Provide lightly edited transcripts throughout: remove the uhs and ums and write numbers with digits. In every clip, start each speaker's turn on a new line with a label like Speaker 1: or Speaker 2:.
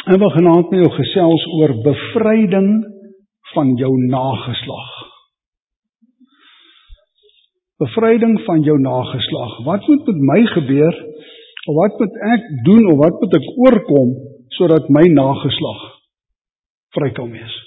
Speaker 1: Ek wil genaamd met jou gesels oor bevryding van jou nageslag. Bevryding van jou nageslag. Wat moet met my gebeur, of wat moet ek doen, of wat moet ek oorkom, sodat my nageslag vry kan wees?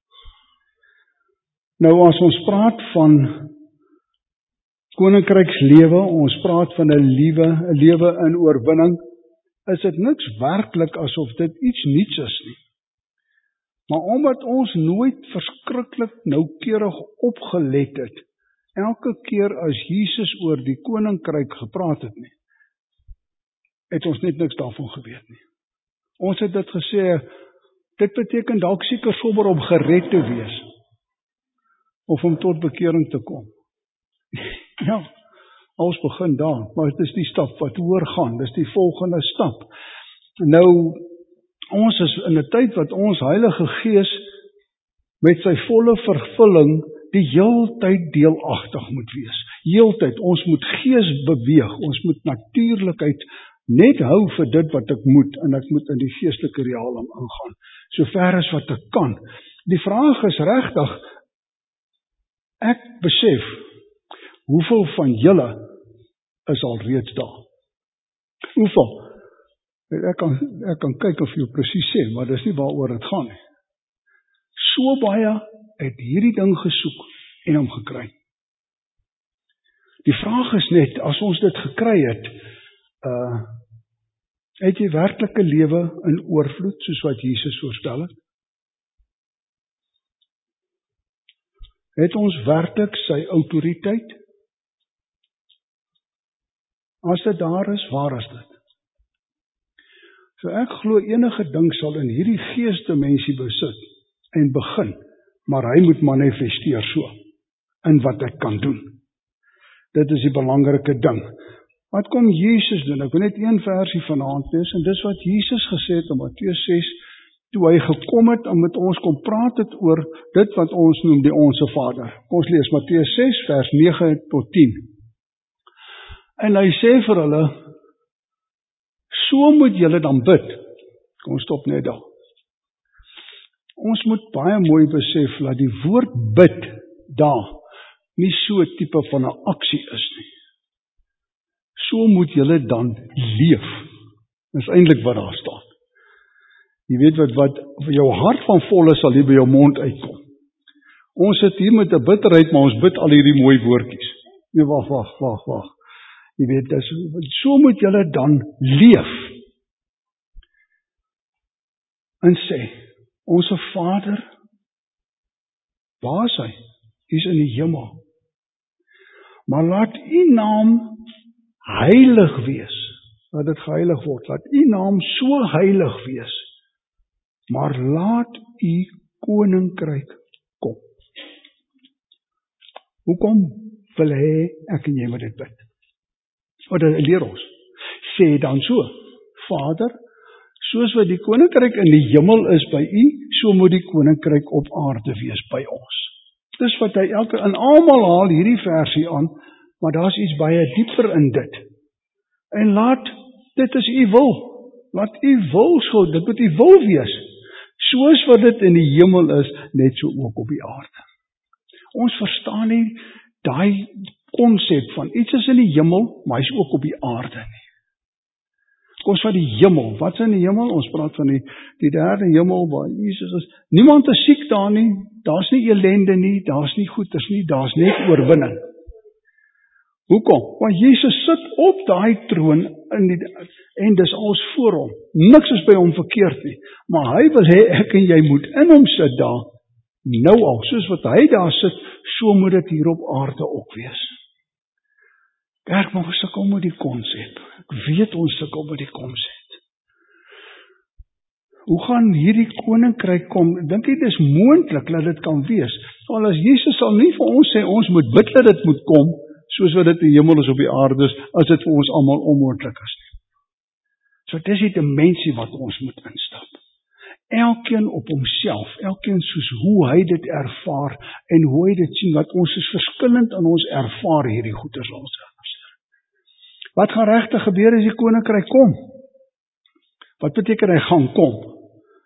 Speaker 1: Nou as ons praat van koninkrykslewe, ons praat van 'n lewe in oorwinning, is dit niks werklik asof dit iets niets is nie. Maar omdat ons nooit verskriklik noukeurig opgelet het, elke keer as Jesus oor die koninkryk gepraat het nie, het ons net niks daarvan geweet nie. Ons het dit gesê, dit beteken dalk seker sommer om gered te wees, of om tot bekering te kom. Ja, alles begin daar, maar dit is die stap wat hoër gaan, dit is die volgende stap. Nou, ons is in 'n tyd wat ons Heilige Gees met sy volle vervulling die heeltyd deelagtig moet wees. Heeltyd, ons moet gees beweeg, ons moet natuurlikheid net hou vir dit wat ek moet, en ek moet in die geestelike realm ingaan, so ver as wat ek kan. Die vraag is regtig, ek besef, hoeveel van julle is al reeds daar? Hoeveel? Ek kan kyk of jy presies sê, maar dis nie waaroor dit gaan nie. So baie het hierdie ding gesoek en hom gekry. Die vraag is net, as ons dit gekry het jy werklike lewe in oorvloed, soos wat Jesus voorspel het? Het ons werklik sy autoriteit? As dit daar is, waar is dit? So ek glo enige ding sal in hierdie geesdimensie besit en begin, maar hy moet manifesteer so, in wat ek kan doen. Dit is die belangrike ding. Wat kom Jesus doen? Ek wil net een versie vanaand lees, en dis wat Jesus gesê het in Matteus 6, toe hy gekom het en met ons kom praat het oor dit wat ons noem die Onse Vader. Kom ons lees Matteus 6 vers 9 tot 10. En hy sê vir hulle, so moet julle dan bid. Kom ons stop net daar. Ons moet baie mooi besef, dat die woord bid daar nie so 'n tipe van 'n aksie is nie. So moet julle dan leef. Dis eintlik wat daar staan. Jy weet wat jou hart van vol is, sal hier by jou mond uitkom. Ons sit hier met 'n bitterheid, maar ons bid al hierdie mooi woordjies. Nee, wag. Jy weet, so moet julle dan leef. En sê, onse Vader, waar is hy? Hy is in die hemel. Maar laat u naam heilig wees. Laat dit geheilig word. Laat u naam so heilig wees. Maar laat u koninkryk kom. Hoekom wil hy ek en jy moet dit bid? Wat leer ons? Sê dan so, Vader, soos wat die koninkryk in die hemel is by u, so moet die koninkryk op aarde wees by ons. Dis wat hy en almal haal hierdie versie aan, maar daar's iets baie dieper in dit. En dit is u wil. Laat u wil so, dit moet u wil wees. Soos wat dit in die hemel is, net so ook op die aarde. Ons verstaan nie daai konsep van iets is in die hemel, maar hy is ook op die aarde nie. Kom ons vat die hemel. Wat is in die hemel? Ons praat van die derde hemel waar Jesus is. Niemand is siek daar nie. Daar's nie ellende nie, daar's nie goeders nie, daar's net oorwinning. Hoekom? Want Jesus sit op daai troon en dis alles voor hom. Niks is by hom verkeerd nie. Maar hy wil hê ek en jy moet in hom sit daar. Nou al, soos wat hy daar sit, so moet dit hier op aarde ook wees. Kerk, maar ons sukkel met die konsep. Ek weet ons sukkel met die konsep. Hoe gaan hierdie koninkryk kom? Dink jy dis moontlik dat dit kan wees? Want as Jesus sal nie vir ons sê, ons moet bid dat dit moet kom, soos wat dit in die hemel is op die aarde is, as dit vir ons almal onmoontlik is. So dis die dimensie wat ons moet instap. Elkeen op homself, elkeen soos hoe hy dit ervaar, en hoe hy dit sien, wat ons is verskillend in ons ervaar hierdie goeders ons. Wat gaan regtig gebeur as die koninkryk kom? Wat beteken hy gaan kom?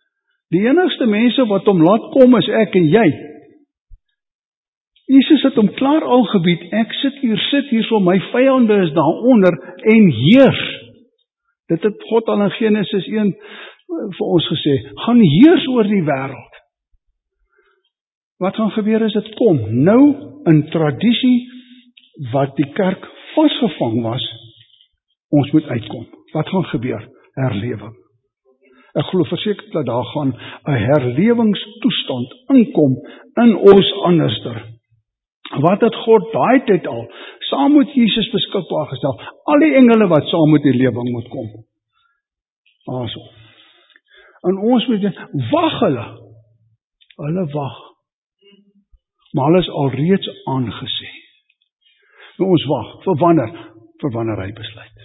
Speaker 1: Die enigste mense wat hom laat kom is ek en jy. Jesus het hom klaar al gebied, ek sit hier so, my vyande is daaronder en heers. Dit het God al in Genesis 1 vir ons gesê, gaan heers oor die wêreld. Wat gaan gebeur as dit kom? Nou, in tradisie, wat die kerk vasgevang was, ons moet uitkom. Wat gaan gebeur? Herlewing. Ek glo verseker dat daar gaan 'n herlewingstoestand inkom in ons anderster. Wat het God daai tyd al, saam met Jesus beskikbaar gestel, al die engele wat saam met die lewing moet kom. Also. En ons moet wag hulle wag. Maar hulle is alreeds aangesê. Nou ons wag, vir wanneer hy besluit.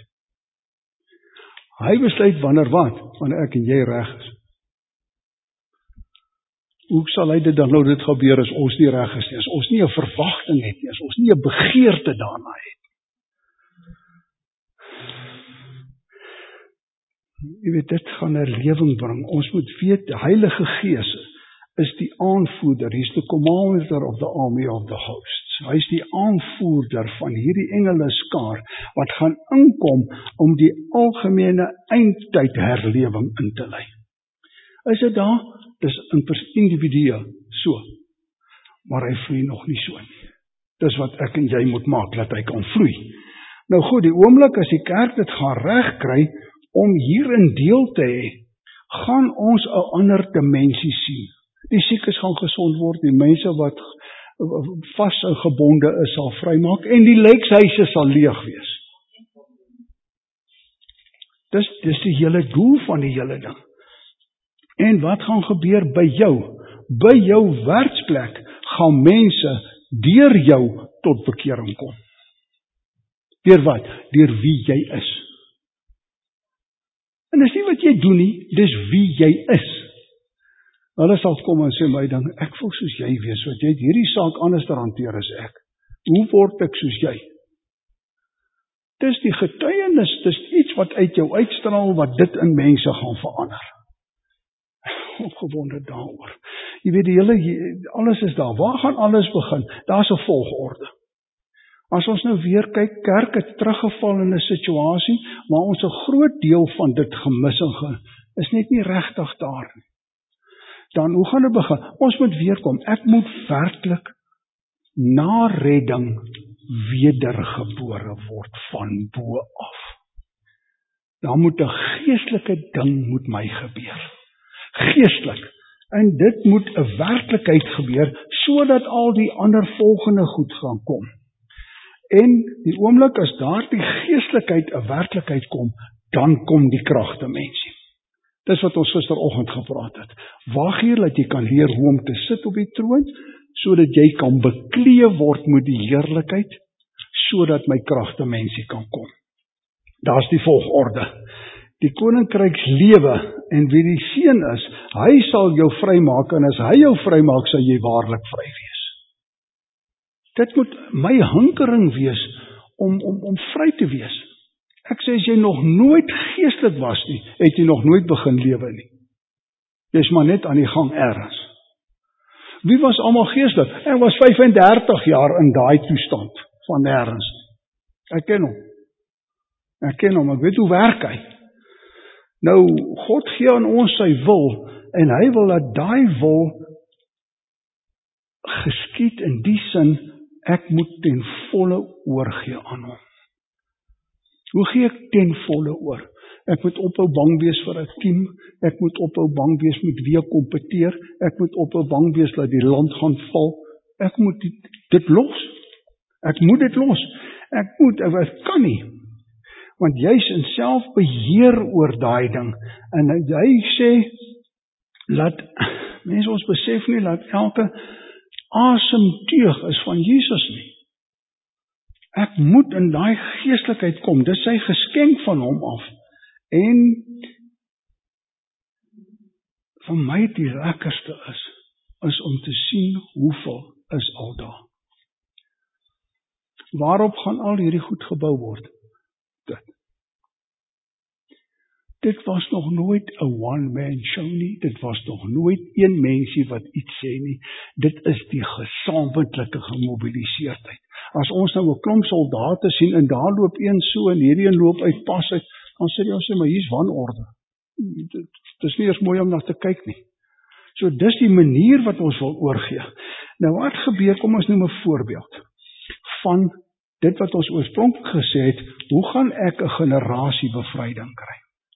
Speaker 1: Hy besluit wanneer wat? Wanneer ek en jy reg is. Hoe sal hy dit dan nou dit gebeur as ons nie reg is nie, as ons nie 'n verwagting het nie, as ons nie 'n begeerte daarna het. Jy weet, dit gaan 'n herlewing bring. Ons moet weet, die Heilige Gees is die aanvoerder, hy is the commander of the army of the hosts. Hy is die aanvoerder van hierdie engele skaar, wat gaan inkom om die algemene eindtyd herlewing in te lei. Is dit daar? Dis individueel so, maar hy vloei nog nie so nie. Dis wat ek en jy moet maak, dat hy kan vloei. Nou goed, die oomblik as die kerk dit gaan regkry, om hierin deel te hê, gaan ons 'n ander dimensie sien. Die siekes gaan gesond word, die mense wat vas en gebonde is, sal vrymaak, en die lijkshuise sal leeg wees. Dis die hele doel van die hele ding. En wat gaan gebeur by jou? By jou werksplek gaan mense deur jou tot bekering kom. Deur wat? Deur wie jy is. En dis nie wat jy doen nie, dis wie jy is. Hulle sal kom en sê my dan, ek wil soos jy wees, want jy het hierdie saak anders te hanteer as ek. Hoe word ek soos jy? Dis die getuienis, dis iets wat uit jou uitstraal, wat dit in mense gaan verander. Opgewonde daaroor. Jy weet, alles is daar. Waar gaan alles begin? Daar's 'n volgorde. As ons nou weer kyk, kerk het teruggeval in 'n situasie, maar ons 'n groot deel van dit gemis en is net nie regtig daar nie. Dan, hoe gaan dit begin? Ons moet weerkom. Ek moet werklik na redding wedergebore word van bo af. Daar moet 'n geestelike ding met my gebeur. Geestelik. En dit moet 'n werklikheid gebeur, sodat al die ander volgende goed gaan kom. En die oomblik as daardie geestelikheid 'n werklikheid kom, dan kom die kragdimensie. Dis wat ons gisteroggend gepraat het. Waag hier dat jy kan leer hoe om te sit op die troon, sodat jy kan bekleë word met die heerlikheid, sodat my kragdimensie kan kom. Daar's die volgorde. Die koninkryks lewe, en wie die seun is, hy sal jou vrymaak, en as hy jou vrymaak, sal jy waarlik vry wees. Dit moet my hinkering wees, om vry te wees. Ek sê, as jy nog nooit geestelik was nie, het jy nog nooit begin lewe nie. Jy is maar net aan die gang ergens. Wie was almal geestelik? Ek was 35 jaar in daai toestand, van ergens. Ek ken hom, ek weet hoe werk hy. Nou, God gee aan ons sy wil, en hy wil dat daai wil geskied in die sin, ek moet ten volle oorgee aan hom. Hoe gee ek ten volle oor? Ek moet ophou bang wees vir 'n team, ek moet ophou bang wees met wie ek kompeteer, ek moet ophou bang wees dat die land gaan val, ek moet dit los. Ek moet dit los. Ek kan nie. Want jy is in selfbeheer oor daai ding. En hy sê, laat mense ons besef nie, dat elke asemteug is van Jesus nie. Ek moet in daai geestelikheid kom, dis sy geskenk van hom af. En vir my die lekkerste is om te sien hoeveel is al daar. Waarop gaan al hierdie goed gebou word? Dit. dit was nog nooit 'n one-man show nie, dit was nog nooit een mensie wat iets sê nie, dit is die gesamentlike gemobiliseerdheid. As ons nou 'n klomp soldate sien, en daar loop een so, en hierdie een loop uit pas uit, dan sê jy ons sê, maar hier is wanorde. Dit is nie eens mooi om na te kyk nie. So dis die manier wat ons wil oorgee. Nou wat gebeur, kom ons noem 'n voorbeeld, van dit wat ons oorspronklik gesê het, hoe gaan ek 'n generasie bevryding kry?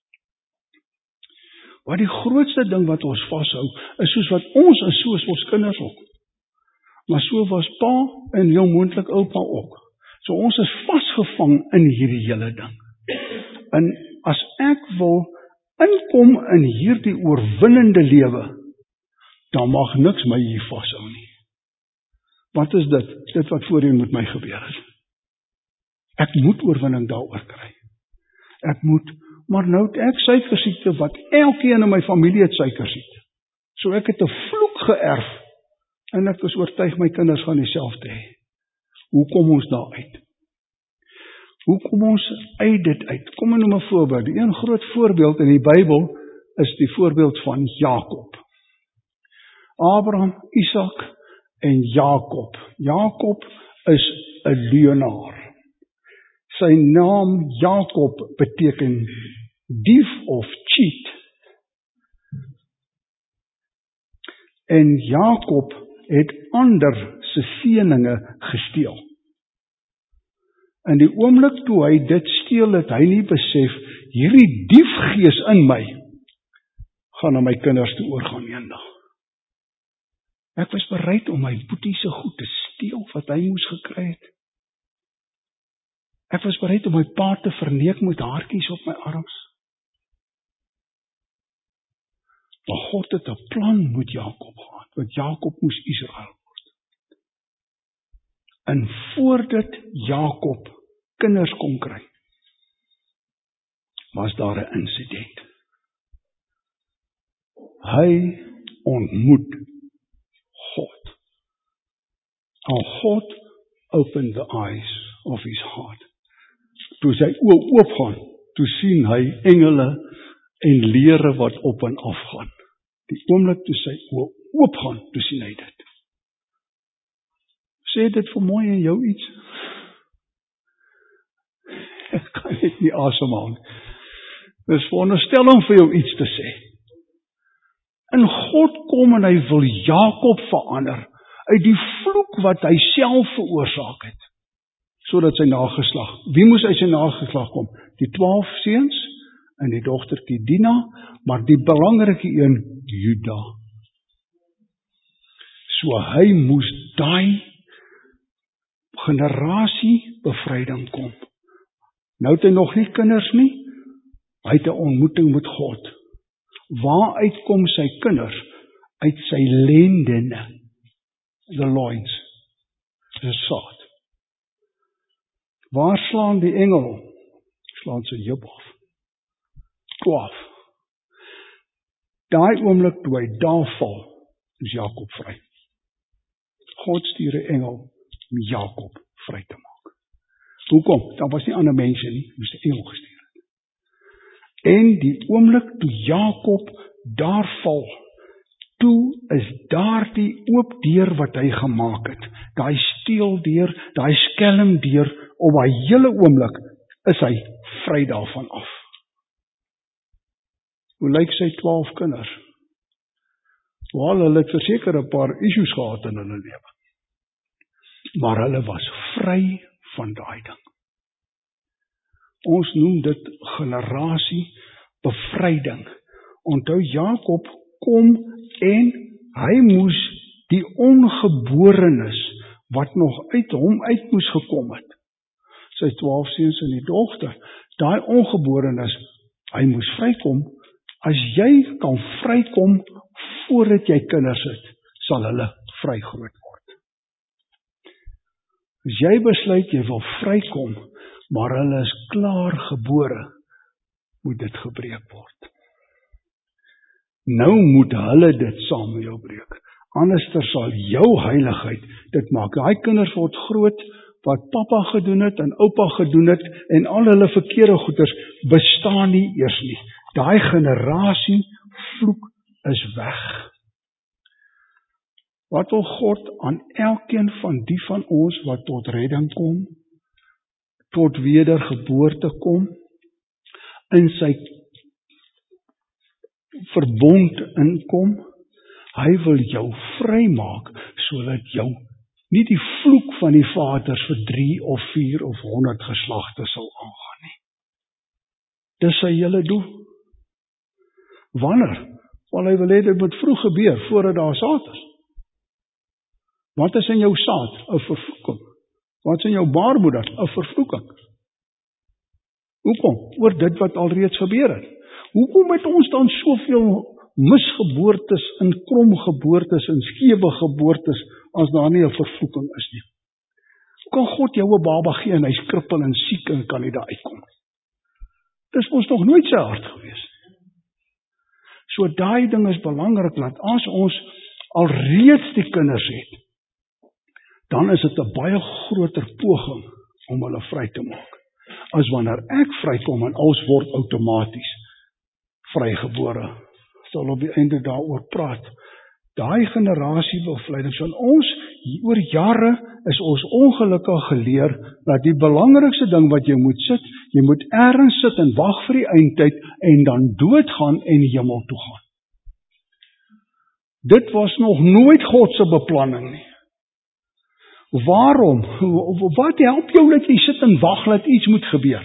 Speaker 1: Wat die grootste ding wat ons vashou, is soos wat ons is, soos ons kinders ook. Maar so was pa en heel moontlik oupa ook. So ons is vasgevang in hierdie hele ding. En as ek wil inkom in hierdie oorwinnende lewe, dan mag niks my hier vashou nie. Wat is dit? Dit wat voorheen met my gebeur het. Ek moet oorwinning daaroor kry. Ek moet, maar nou het ek suikersiekte, wat elkeen in my familie het suikersiekte. So ek het 'n vloek geërf, en ek is oortuig my kinders gaan dieselfde hê. Hoe kom ons daar uit? Hoe kom ons uit dit uit? Kom en noem 'n voorbeeld. Die een groot voorbeeld in die Bybel is die voorbeeld van Jakob. Abraham, Isak en Jakob. Jakob is 'n leienaar. Sy naam Jakob beteken dief of cheat. En Jakob het ander se seëninge gesteel. In die oomblik toe hy dit steel, het hy nie besef, hierdie diefgees in my, gaan aan my kinders toe oorgaan eendag. Ek was bereid om my boetie se goed te steel, wat hy moes gekry het. Ek was bereid om my pa te verneek met haartjies op my arms. Maar God het 'n plan met Jakob gehad, want Jakob moes Israel word. En voordat Jakob kinders kon kry, was daar 'n insident. Hy ontmoet God. En God opened the eyes of his heart. Toe sy oë oopgaan, toe sien hy engele en leere wat op en af gaan. Die oomblik toe sy oë oopgaan, toe sien hy dit. Sê dit vir my en jou iets? Ek kan dit nie asemhaal nie. Dis veronderstel om vir jou iets te sê. En God kom en hy wil Jakob verander uit die vloek wat hy self veroorsaak het, sodat sy nageslag, wie moes uit sy nageslag kom? Die 12 seuns en die dogtertjie Dina, maar die belangrike een, Juda. So hy moes daai generasie bevryding kom. Nou het hy nog nie kinders nie, hy het 'n ontmoeting met God. Waaruit kom sy kinders? Uit sy lendene, the loins, the saad. Waar slaan die engel? Slaan sy heup af. 12. Daai oomblik toe hy daar val, is Jakob vry. God stuur 'n engel om Jakob vry te maak. Hoekom? Daar was nie ander mense nie, moes 'n engel gestuur het. En die oomblik toe Jakob daar val, toe is daar die oop deur wat hy gemaak het. Daai steeldeur, daai skelmdeur, op daai hele oomblik is hy vry daarvan af. Hoe lyk sy 12 kinders? Wel, hulle het verseker 'n paar issues gehad in hulle lewe. Maar hulle was vry van daai ding. Ons noem dit generasie bevryding. Onthou Jakob kom en hy moes die ongeborenes wat nog uit hom uit moes gekom het. Sy 12 seuns en die dogter, daai ongeborenes, hy moes vrykom. As jy kan vrykom voordat jy kinders het, sal hulle vry groot word. As jy besluit jy wil vrykom, maar hulle is klaar gebore, moet dit gebreek word. Nou moet hulle dit saam met jou breek. Anderster sal jou heiligheid dit maak. Daai kinders word groot, wat pappa gedoen het en oupa gedoen het, en al hulle verkeerde goeders bestaan nie eers nie. Daai generasie vloek is weg. Wat wil God aan elkeen van die van ons wat tot redding kom, tot wedergeboorte kom, in sy verbond inkom, hy wil jou vrymaak, sodat jou nie die vloek van die vaders vir 3 of 4 of 100 geslagte sal aangaan nie. Dis sy hele doel. Wanneer? Want hy wil hê dit moet vroeg gebeur, voordat daar saad is. Wat is in jou saad? 'n vervloeking. Wat is in jou baarmoeder? 'n vervloeking. Hoekom? Oor dit wat alreeds gebeur het. Hoekom het ons dan soveel misgeboortes en kromgeboortes en skewe geboortes as daar nie 'n vervloeking is nie? Hoe kan God jou 'n baba gee en hy's krippel en siek en kan nie daar uitkom? Dis ons nog nooit sy hart gewees. So daai ding is belangrik, dat as ons alreeds die kinders het, dan is dit 'n baie groter poging om hulle vry te maak, as wanneer ek vrykom en alles word outomaties vrygebore. Sal op die einde daaroor praat. Daai generasie bevlyding, so ons, oor jare is ons ongelukkig geleer, dat die belangrikste ding wat jy moet ergens sit en wag vir die eindtyd, en dan doodgaan en die hemel toe gaan. Dit was nog nooit God se beplanning nie. Waarom? Wat help jou dat jy sit en wag dat iets moet gebeur?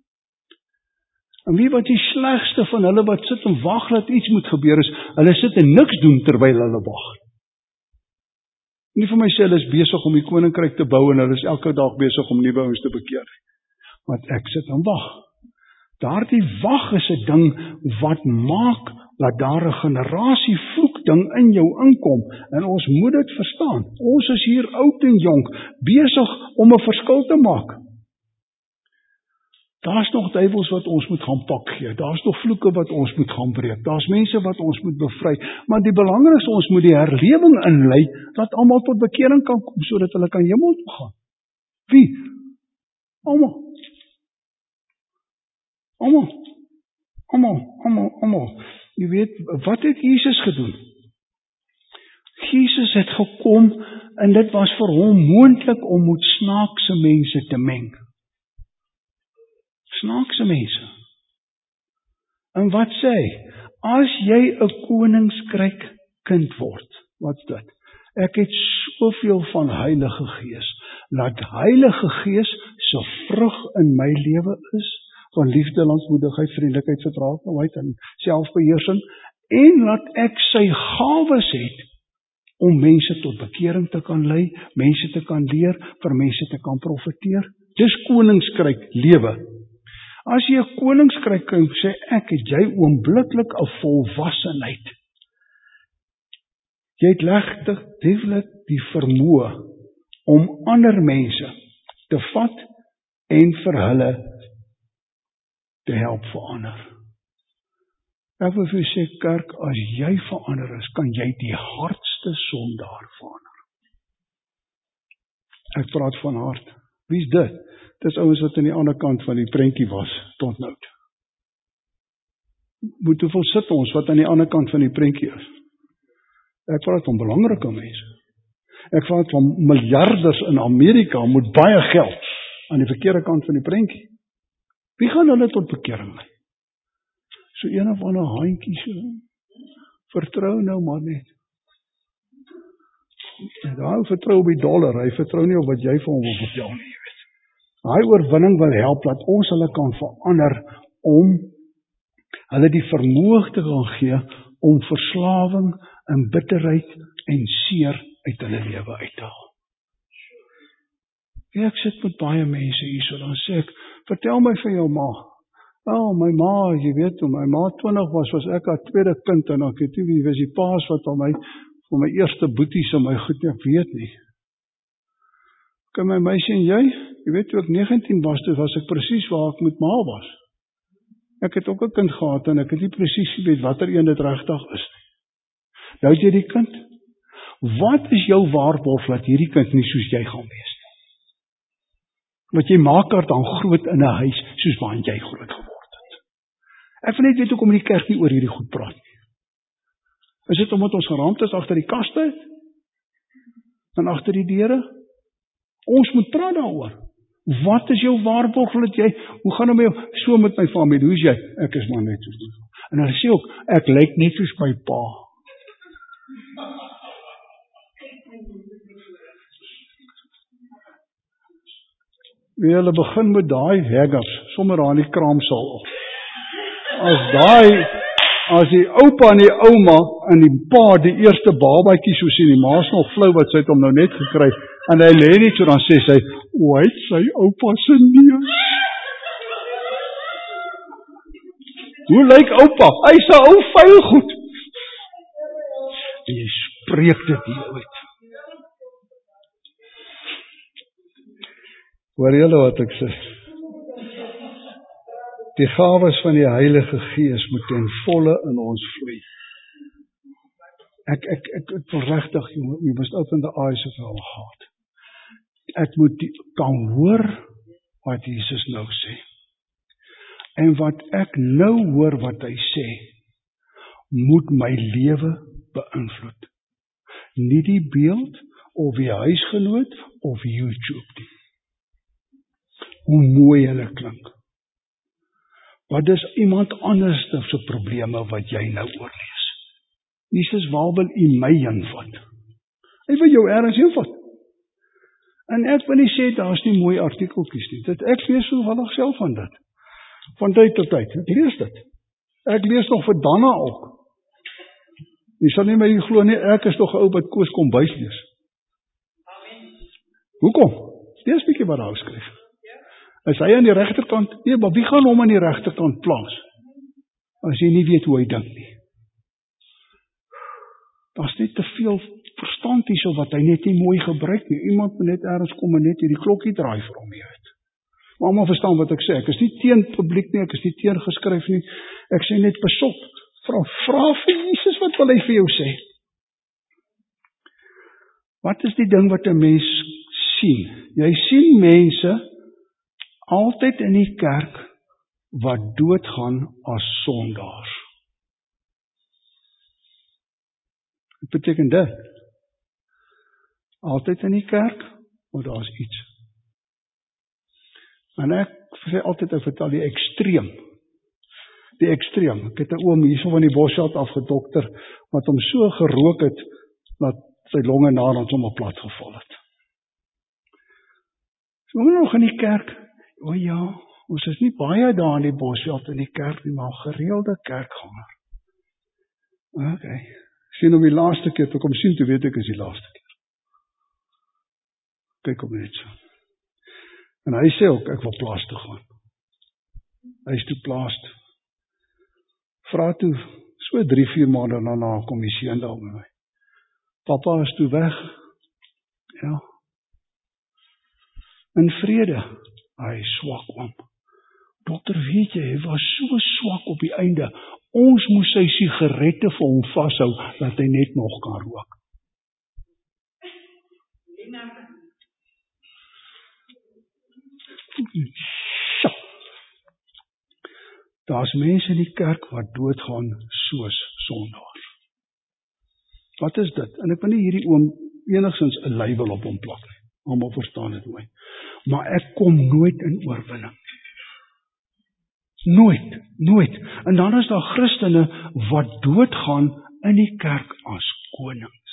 Speaker 1: En wie wat die slegste van hulle wat sit en wag dat iets moet gebeur is, hulle sit en niks doen terwyl hulle wag. Nie vir my sê hulle is besig om die koninkryk te bou en hulle is elke dag besig om nuwe ouens te bekeer. Want ek sit en wag. Daardie wag is 'n ding wat maak dat daar 'n generasie vloekding in jou inkom, en ons moet dit verstaan. Ons is hier oud en jonk, besig om 'n verskil te maak. Daar's nog duiwels wat ons moet gaan pak gee, daar's nog vloeke wat ons moet gaan breek, daar's mense wat ons moet bevry, maar die belangrikste, ons moet die herlewing inlei, dat almal tot bekering kan kom, sodat hulle kan hemel toe gaan. Wie? Almal. Jy weet, wat het Jesus gedoen? Jesus het gekom, en dit was vir hom moontlik om met snaakse mense te meng. Snaakse mense. En wat sê hy? As jy 'n koningsryk kind word, wat's dit? Ek het soveel van Heilige Gees, dat Heilige Gees se vrug in my lewe is, van liefde, lankmoedigheid, vriendelikheid, verdraagsaamheid en selfbeheersing, en dat ek sy gawes het om mense tot bekering te kan lei, mense te kan leer, vir mense te kan profeteer. Dis koninkryk lewe. As jy 'n koninkryk kan sê, ek het jy oombliklik 'n volwassenheid. Jy het letterlik die vermoë om ander mense te vat en vir hulle te help verander. Ek wil vir jou sê, kerk, as jy verander is, kan jy die hardste sondaar verander. Ek praat van hart. Wie is dit? Dis ouens wat aan die ander kant van die prentjie was, tot nou. Moet hoeveel sit ons wat aan die ander kant van die prentjie is? Ek praat van belangrike mense. Ek praat van miljarders in Amerika met baie geld aan die verkeerde kant van die prentjie. Wie gaan hulle tot bekering lei? So een of ander handjie so. Vertrou nou maar net. Daar vertrou op die dollar, hy vertrou nie op wat jy vir hom wil betaal nie, jy weet. Hy oorwinning wil help dat ons hulle kan verander om hulle die vermoë te gaan gee om verslawing en bitterheid en seer uit hulle lewe uit te haal. Ek sit met baie mense hier, so dan sê ek, vertel my van jou ma. My ma, jy weet, toe my ma 20 was ek haar tweede kind, en ek weet nie wie was die paas wat aan my, vir my eerste boeties en my goed, ek weet nie. Kan my meisie en jy weet, toe ek 19 was, toe was ek presies waar ek met ma was. Ek het ook 'n kind gehad, en ek het nie presies weet watter een dit regtig is nie. Nou het jy die kind. Wat is jou waarborg dat hierdie kind nie soos jy gaan wees? Want jy maak haar dan groot in 'n huis soos waarin jy groot geword het. Ek wil net weet hoekom die kerk nie oor hierdie goed praat nie. Is dit omdat ons geraamd is agter die kaste en agter die deure? Ons moet praat daaroor. Wat is jou waarborg dat jy, hoe gaan dit met jou, so met my familie, hoe is jy? Ek is maar net soos die. En hulle sê ook, ek lyk net soos my pa. Hulle begin met daai haggers, sommer daar in die kraamsaal. As die oupa en die ouma en die pa die eerste babatjie so sien, die ma's nog flou wat sy het hom nou net gekry, en hy lê net so, dan sê sy, o, hy het sy oupa se neus. Hoe lyk oupa? Hy's 'n ou vuil goed. En jy spreek dit hier uit. Hoor julle wat ek sê? Die gawes van die Heilige Gees moet ten volle in ons vloei. Ek wil regtig, jy must open the eyes of our heart. Ek moet kan hoor wat Jesus nou sê. En wat ek nou hoor wat hy sê, moet my lewe beïnvloed. Nie die beeld of die huisgenoot of YouTube nie. Hoe mooi hulle klink. Wat is iemand anders se probleme wat jy nou oorlees? Jesus, waar wil u my invat? Hy wil jou ergens invat. En ek wil nie sê, daar is nie mooi artikeltjies nie. Ek lees toevallig self van dit. Van tyd tot tyd. Ek lees dit. Ek lees nog vir Danna ook. Jy sal nie my glo nie, ek is toch 'n ou wat Koos Kombuis lees. Hoekom? Lees bietjie wat daar skryf. Is hy aan die regterkant? Nee, maar wie gaan hom aan die regterkant plaas? As jy nie weet hoe hy dink nie. Daar's net te veel verstand hierso wat hy net nie mooi gebruik nie. Iemand moet net ergens kom en net hierdie klokkie draai vir hom uit. Maar almal verstaan wat ek sê. Ek is nie teen publiek nie, ek is nie teen geskryf nie. Ek sê net pasop. Vra vir Jesus, wat wil hy vir jou sê? Wat is die ding wat 'n mens sien? Jy sien mense altyd in die kerk wat doodgaan as sondaars. Wat beteken dit? Altyd in die kerk, maar daar is iets. En ek sê altyd, ek vertel die ekstreem. Die ekstreem. Ek het 'n oom hierso van die Bosveld afgedokter, wat hom so gerook het, dat sy longe nader sommer plat geval het. So nog in die kerk, o ja, ons is nie baie daar in die Bosveld in die kerk nie, maar gereelde kerkganger. Ok, sien om die laaste keer, toe kom sien, toe weet ek is die laaste keer. Kyk om net so. En hy sê ook, ek wil plaas toe gaan. Hy is toe plaas toe. Vra toe, so 3-4 maande daarna kom die seun daar met my. Papa is toe weg. Ja. In vrede. Hy is swak oom. Dokter, weet jy, hy was so swak op die einde. Ons moes sy sigarette vir hom vashou, dat hy net nog kan rook. Daar's mense in die kerk wat doodgaan soos sondaars. Wat is dit? En ek wil nie hierdie oom enigstens 'n label op hom plak nie. Almal verstaan dit mooi. Maar ek kom nooit in oorwinning. Nooit. En dan is daar Christene wat doodgaan in die kerk as konings.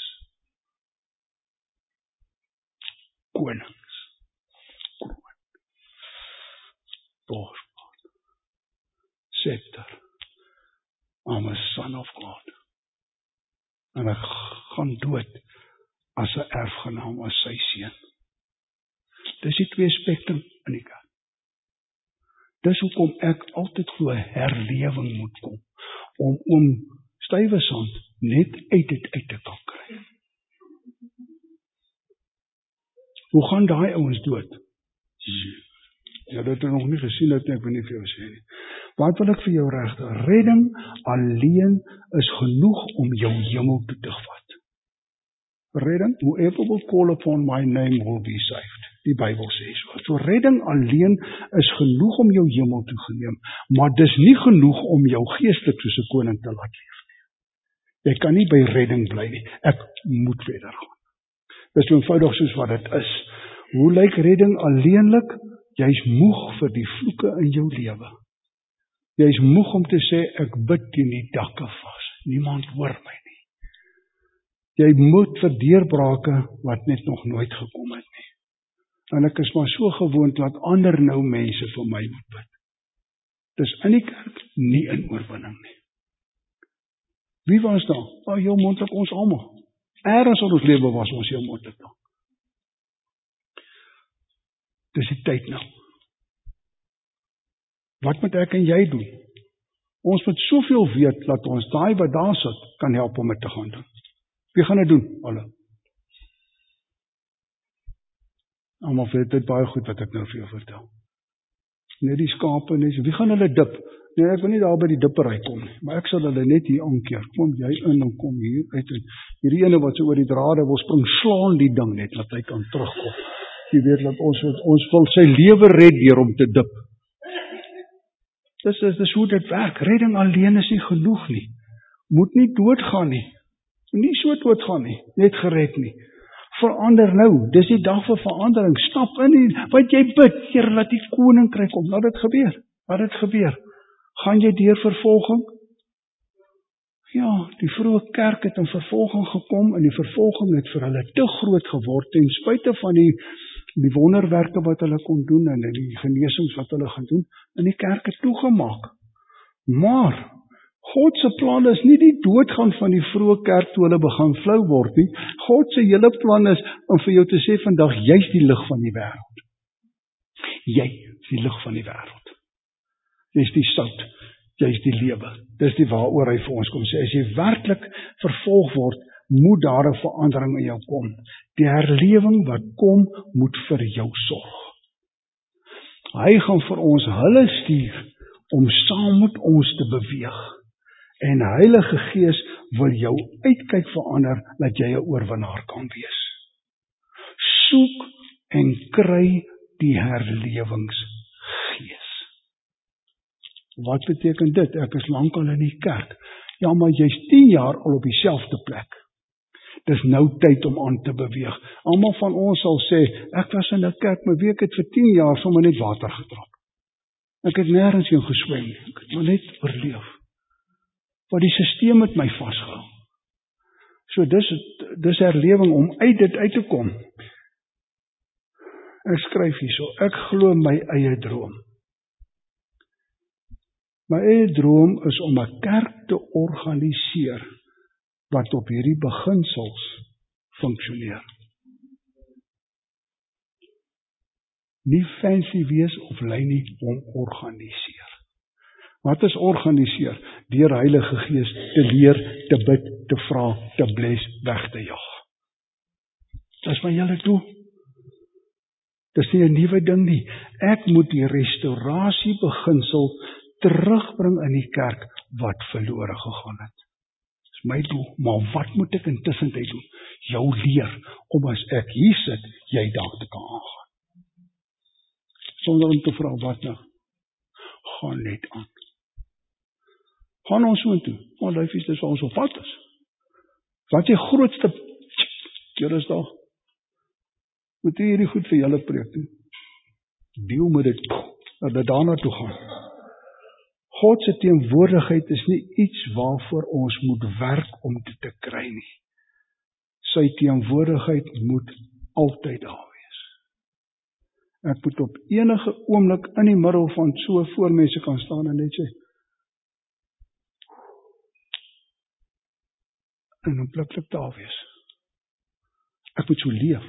Speaker 1: Borsman. Scepter. I'm a son of God. En ek gaan dood as 'n erfgenaam as sy seun. Dis die twee spektrum in die kerk. Dis hoekom ek altyd glo herlewing moet kom, om oom Stuyvesant net uit te kan kry. Hoe gaan daai ouens dood? Ja, dit het nog nie gesien het, ek wil nie vir jou sê nie. Wat wil ek vir jou regte? Redding alleen is genoeg om jou hemel toe te vat. Redding, whoever will call upon my name will be saved. Die Bybel sê so. So redding alleen is genoeg om jou hemel toe geneem, maar dis nie genoeg om jou geestelik soos 'n koning te laat leef nie. Jy kan nie by redding bly nie. Ek moet verder gaan. Dis so eenvoudig soos wat dit is. Hoe lyk redding alleenlik? Jy's moeg vir die vloeke in jou lewe. Jy's moeg om te sê, ek bid teen die dakke vas. Niemand hoor my nie. Jy moet vir deurbrake wat net nog nooit gekom het nie. En ek is maar so gewoond dat ander nou mense vir my moet bid. Dis in die kerk, nie in oorwinning nie. Wie was daar? Heel moontlik ons almal. Ergens in ons lewe was ons heel moontlik daar. Dis die tyd nou. Wat moet ek en jy doen? Ons moet soveel weet, dat ons daai wat daar sit, kan help om dit te gaan doen. Wie gaan dit doen? Alle. Almal weet dit baie goed wat ek nou vir jou vertel. Net die skape, wie gaan hulle dip? Nee, ek wil nie daar by die dippery kom nie, maar ek sal hulle net hier aankeer. Kom jy in en kom hier uit. En hierdie ene wat so oor die drade wil spring, slaan die ding net, dat hy kan terugkom. Jy weet dat ons wil sy lewe red deur om te dip. Dis hoe dit werk. Redding alleen is nie genoeg nie. Moet nie doodgaan nie. Nie so doodgaan nie. Net gered nie. Verander nou. Dis die dag vir verandering. Stap in wat jy bid. Here, laat die koninkryk kom. Laat dit gebeur. Laat dit gebeur. Gaan jy deur vervolging? Ja, die vroeë kerk het in vervolging gekom en die vervolging het vir hulle te groot geword ten spyte van die wonderwerke wat hulle kon doen en die genesings wat hulle gaan doen, en die kerk het toegemaak. Maar God se plan is nie die doodgaan van die vroeë kerk toe hulle begin flou word nie. God se hele plan is om vir jou te sê vandag, jy's die lig van die wêreld. Jy is die lig van die wêreld. Jy's die sout. Jy's die lewe. Dis die waaroor hy vir ons kom sê. As jy werklik vervolg word, moet daar 'n verandering in jou kom. Die herlewing wat kom, moet vir jou sorg. Hy gaan vir ons hulle stuur om saam met ons te beweeg. En Heilige Gees wil jou uitkyk verander, dat jy 'n oorwinnaar kan wees. Soek en kry die herlewingsgees. Wat beteken dit? Ek is lankal in die kerk. Ja, maar jy's 10 jaar al op dieselfde plek. Dis nou tyd om aan te beweeg. Almal van ons sal sê, ek was in 'n kerk, maar ek het vir 10 jaar sommer net water getrap. Ek het nêrens heen geswem nie. Ek het maar net oorleef. Want die stelsel het my vasgehou. So dis herlewing om uit dit uit te kom. Ek skryf hierso, ek glo my eie droom. My eie droom is om 'n kerk te organiseer wat op hierdie beginsels funksioneer. Nie fancy wees of lei nie, om organiseer. Wat is organiseer? Deur Heilige Gees te leer, te bid, te vra, te bless, weg te jag. Dis my hele doel. Dis nie 'n nuwe ding nie. Ek moet die restaurasie beginsel terugbring in die kerk wat verlore gegaan het. Dis my doel, maar wat moet ek intussen doen? Jou leer, om as ek hier sit, jy daar te kan aangaan. Sonder om te vra wat nou, gaan net aan. Gaan ons so toe, want lyfies, dis waar ons op pad is. Wat jy grootste, hier is daar, moet jy hierdie goed vir julle preek doen. Deel met dit, dat dit daarna toe gaan. God se teenwoordigheid is nie iets waarvoor ons moet werk om dit te kry nie. Sy teenwoordigheid moet altyd daar wees. Ek moet op enige oomblik in die middel van so voor mense kan staan en net sê, en onmiddellik daar wees. Ek moet so leef.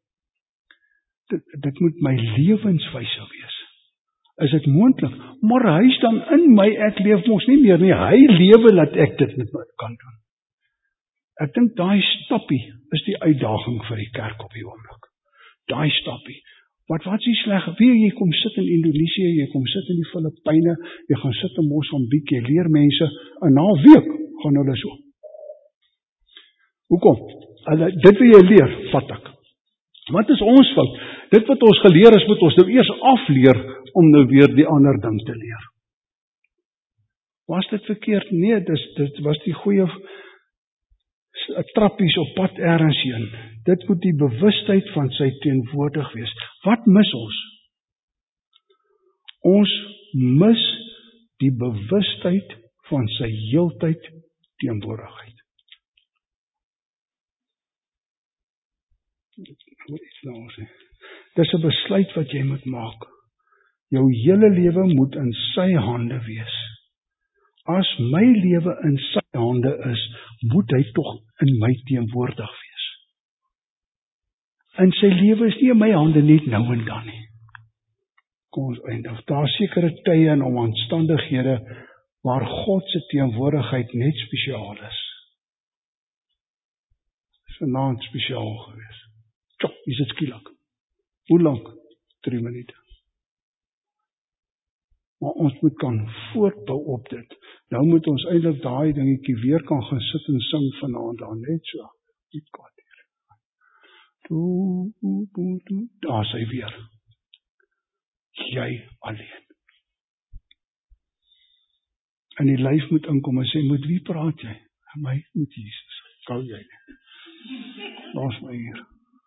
Speaker 1: Dit moet my lewenswyse wees. Is dit moontlik? Maar hy is dan in my, ek leef mos nie meer nie. Hy lewe dat ek dit met my kan doen. Ek dink daai stappie is die uitdaging vir die kerk op die oomblik. Daai stappie. Wat is die sleg? Jy kom sit in Indonesië, jy kom sit in die Filippyne, jy gaan sit in Mosambiek, jy leer mense, en na 'n week gaan hulle so. Hoekom? Dit wil jy leer, vat ek. Wat is ons fout? Dit wat ons geleer is, moet ons nou eers afleer, om nou weer die ander ding te leer. Was dit verkeerd? Nee, dit was die goeie trappies op pad ergens heen. Dit moet die bewustheid van sy teenwoordig wees. Wat mis ons? Ons mis die bewustheid van sy heeltyd teenwoordigheid. Dis 'n besluit wat jy moet maak. Jou hele lewe moet in sy hande wees. As my lewe in sy hande is, moet hy tog in my teenwoordig wees. In sy lewe is nie in my hande net nou en dan nie. Kom ons eindig. Daar is sekere tye en omstandighede waar God se teenwoordigheid net spesiaal is. Dit is vanaand spesiaal gewees. Tjok, is dit skielik. Hoe lank? 3 minute. Maar ons moet kan voortbou op dit. Nou moet ons eintlik daai dingetjie weer kan gaan sit en sing vanaand daar net so. Dit God hier. Daar is hy weer. Jy alleen. En die lyf moet inkom en sê, met wie praat jy? My, met Jesus. Kou jy nie. Laat my hier.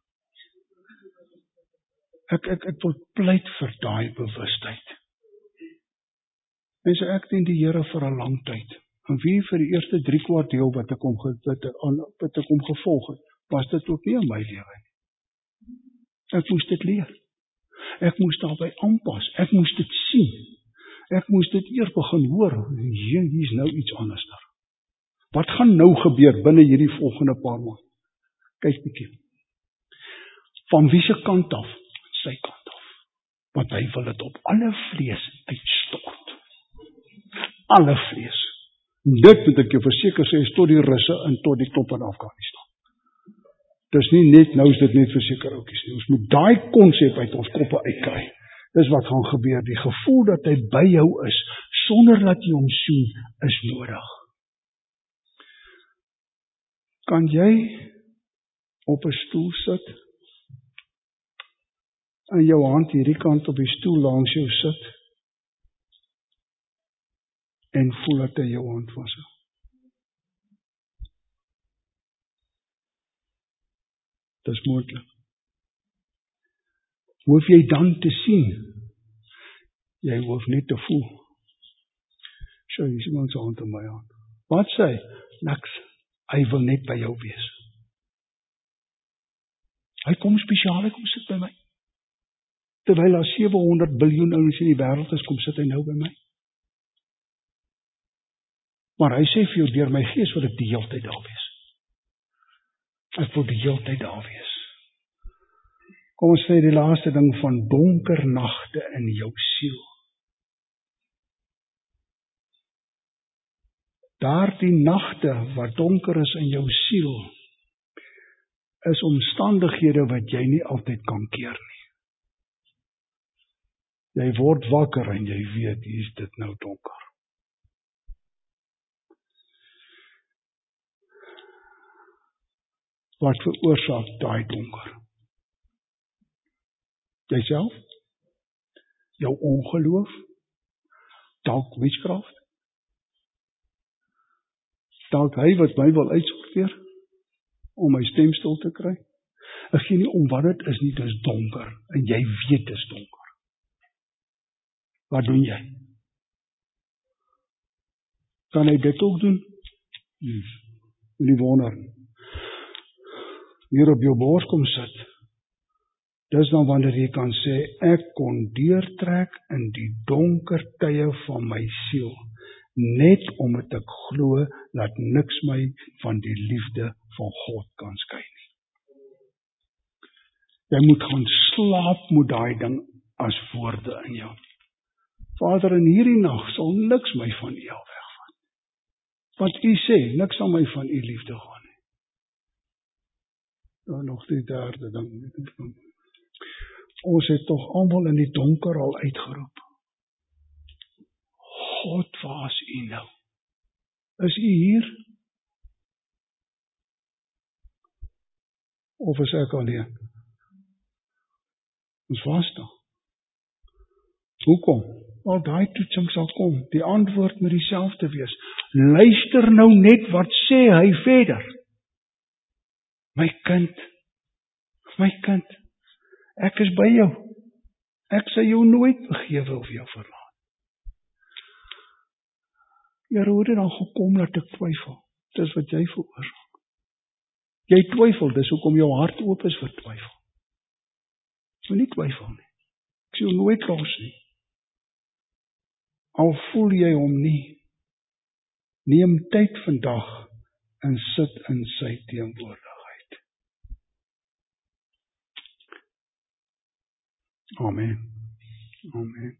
Speaker 1: Ek wil pleit vir daai bewustheid. Mense, ek dien die Here vir 'n lang tyd. En wie vir die eerste 3/4 deel wat ek hom gevolg het, was dit ook nie in my lewe nie. Ek moes dit leer. Ek moes daarby aanpas. Ek moes dit sien. Ek moes dit eers begin hoor. Hier is nou iets anders daar. Wat gaan nou gebeur binne hierdie volgende paar maande? Kyk bietjie. Van wie se kant af? Sy kant af. Want hy wil dit op alle vlees uitstort. Alle vlees. Dit moet ek jou verseker sê, is tot die Russe en tot die top in Afghanistan. Dis nie net, nou is dit net verseker oukies nie. Ons moet daai konsep uit ons koppe uitkry. Dis wat gaan gebeur. Die gevoel dat hy by jou is, sonder dat jy hom sien, is nodig. Kan jy op 'n stoel sit, en jou hand hierdie kant op die stoel langs jou sit, en voel dat hy jou hand vashou? Dis moontlik. Hoef jy dan te sien? Jy hoef net te voel. Sjoe, jy sien ons hand in my hand. Wat sê hy? Niks. Hy wil net by jou wees. Hy kom spesiaal, hy kom sit by my. Terwyl daar 700 biljoen ouens in die wêreld is, kom sit hy nou by my. Maar hy sê vir jou, deur my gees wil ek die hele tyd daar wees. Ek wil die hele tyd daar wees. Kom ons sê die laaste ding van donker nagte in jou siel. Daardie nagte wat donker is in jou siel, is omstandighede wat jy nie altyd kan keer nie. Jy word wakker en jy weet, hier is dit nou donker. Wat veroorsaak daai donker? Jyself? Jou ongeloof? Dalk witchcraft? Dalk hy wat my wil uitsorteer om my stem stil te kry? Ek gee nie om wat dit is nie, dit is donker en jy weet dit is donker. Wat doen jy? Kan hy dit ook doen? Nie wonder. Hier op jou bors kom sit. Dis dan wanneer jy kan sê, ek kon deurtrek in die donker tye van my siel, net omdat ek glo dat niks my van die liefde van God kan skei nie. Jy moet gaan slaap met daai ding as woorde in jou. Vader, in hierdie nag sal niks my van U wegvat. Want U sê, niks sal my van U liefde gaan nie. Dan nog die derde ding. Ons het tog almal in die donker al uitgeroep. God, waar is U nou? Is U hier? Of is ek alleen? Ons was daar. Hoekom? Al daai toetsing sal kom. Die antwoord moet dieselfde wees. Luister nou net wat sê hy verder. My kind, ek is by jou. Ek sal jou nooit vergewe of jou verlaat. Here, hoe het dit dan gekom dat ek twyfel? Dis wat jy veroorsaak. Jy twyfel, dis hoekom jou hart oop is vir twyfel. So nie twyfel nie. Ek sal jou nooit los nie. Al voel jy hom nie, neem tyd vandag en sit in sy teenwoordigheid. Amen. Amen.